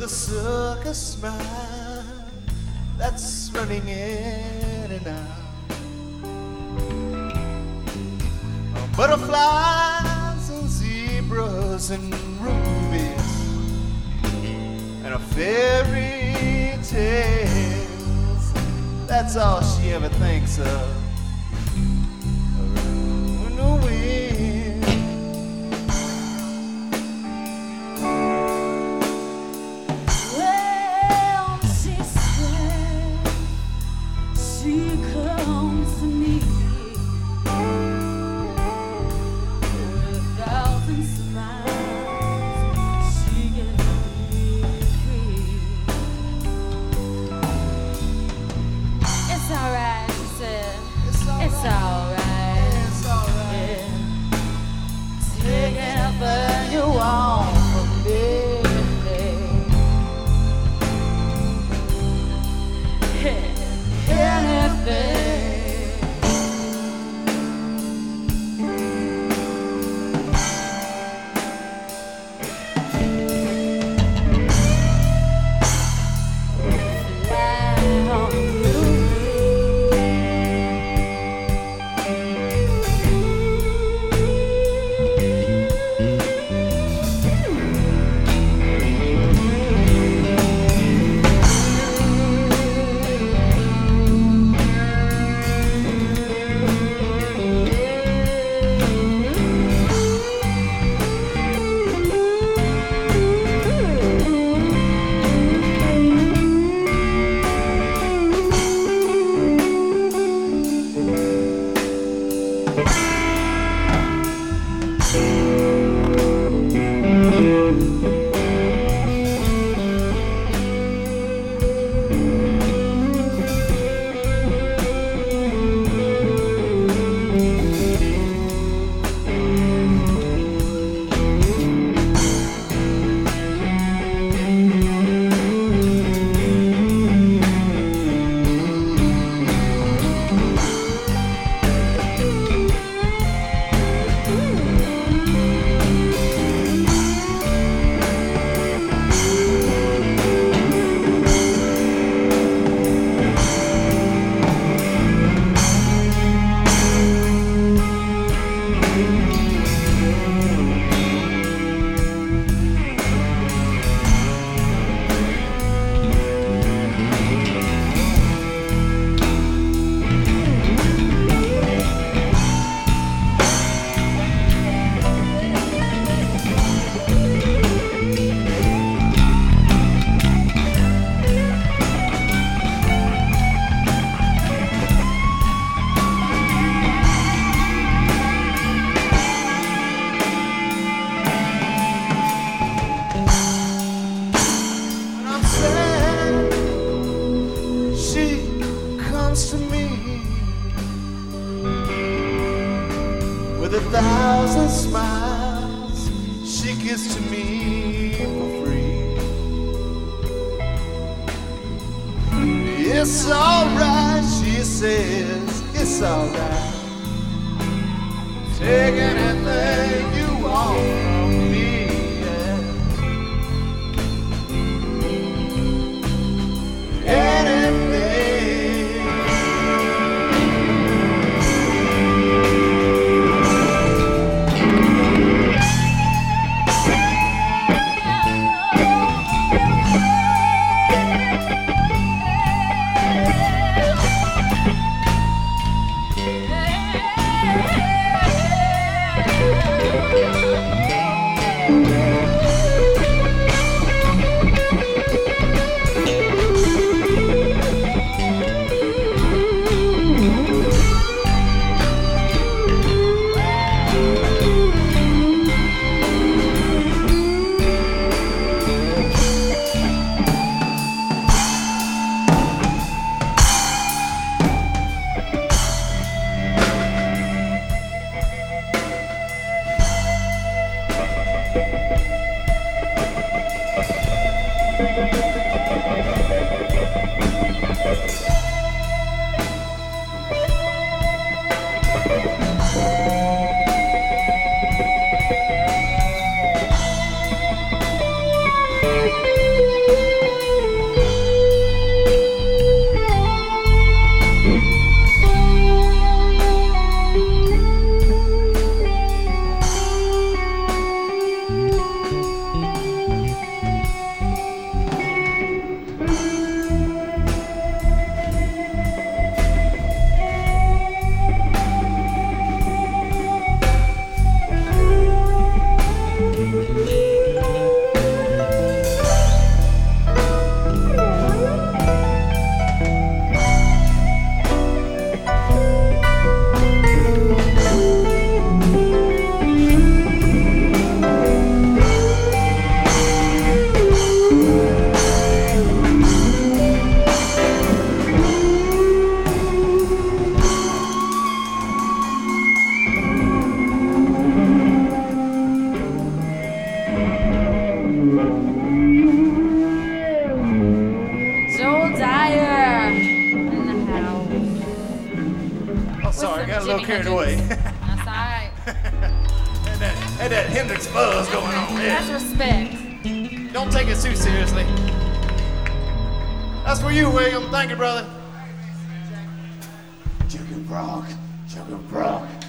a circus smile that's running in and out. Butterflies and zebras and rubies and a fairy tales. That's all she ever thinks of. In the wind. Well, she said she comes to me with 1,000 smiles. She gets me free. It's alright, she said. It's alright. It's alright. Yeah. Take anything you want from me. Anything. Fly on through. To me with 1,000 smiles, she gives to me for free. It's alright, she says, it's alright. Take anything you want from me. Yeah. Anything. Had that Hendrix buzz going on there. That's respect. Don't take it too seriously. That's for you, William. Thank you, brother. Jugger Brock.